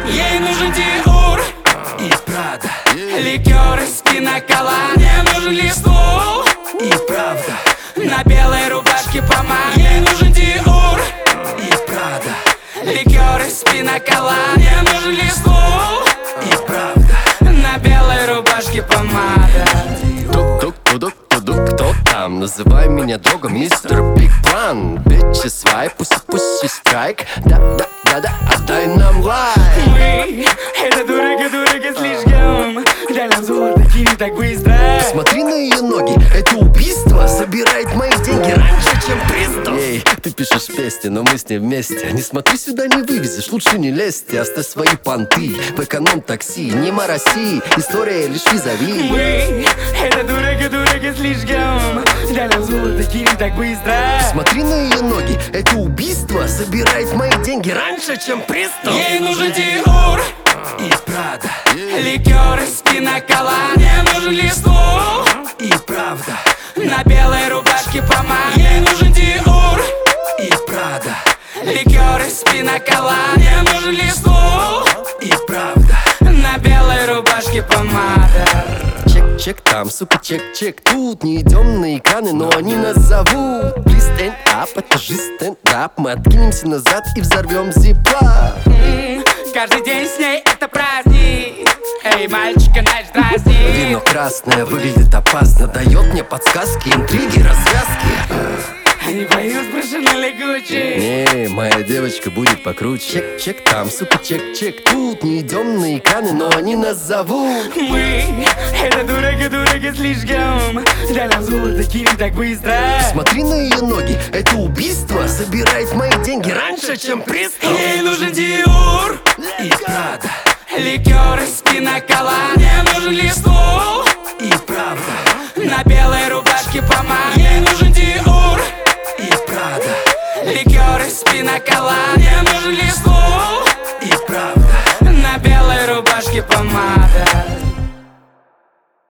Ей нужен Диор и Прада, ликер из пинокола. Мне нужен листвол и правда, на белой рубашке помада. Ей нужен Диор и Прада, ликер из пинокола. Мне нужен листвол и правда, на белой рубашке помада. Тук-тук-тудук-тудук, кто там? Называй меня другом, мистер Биг План. Бичи свай, пуси страйк. Да-да-да-да, отдай нам лайк. Мы, это дорого слишком. Для нас золото кинет так быстро. Посмотри на ее ноги, это убийство. Собирает мои деньги раньше, чем пристав. Эй, ты пишешь песни, но мы с ней вместе. Не смотри сюда, не вывезешь, лучше не лезь. Оставь свои понты в эконом-такси. Не мороси, история лишь визави. Мы, это дорого слишком. Для нас золото кинет так быстро. Посмотри на ее ноги, это убийство. Собирает мои деньги раньше, чем пристав. Ей нужен Диор и Прада, ликер из пинокола. Мне нужен листвол и правда, на белой рубашке помада. Ей нужен Диор и Прада, ликер из пинокола. Мне нужен листвол и правда, на белой рубашке помада. Чек-чек там, сука, чек-чек тут. Не идем на экраны, но они нас зовут. Please stand up, это же стендап. Мы откинемся назад и взорвем зипла. Каждый день с ней это праздник. Эй, мальчика наш дразнит. Вино красное выглядит опасно. Дает мне подсказки, интриги, развязки. Они поют про Шанель и Гуччи. Не, моя девочка будет покруче. Чек-чек там, сука, чек-чек тут. Не идем на экраны, но они нас зовут. Мы, это дорого слишком. Для нас золото кинет так быстро. Смотри на ее ноги, это убийство. Собирает мои деньги раньше, чем пристав. Ей нужен Диор и Прада, ликер из пинокола. Мне нужен листвол и правда, на белой рубашке помада. Ей нужен Диор и Прада, ликер из пинокола. Мне нужен листвол и правда, на белой рубашке помада.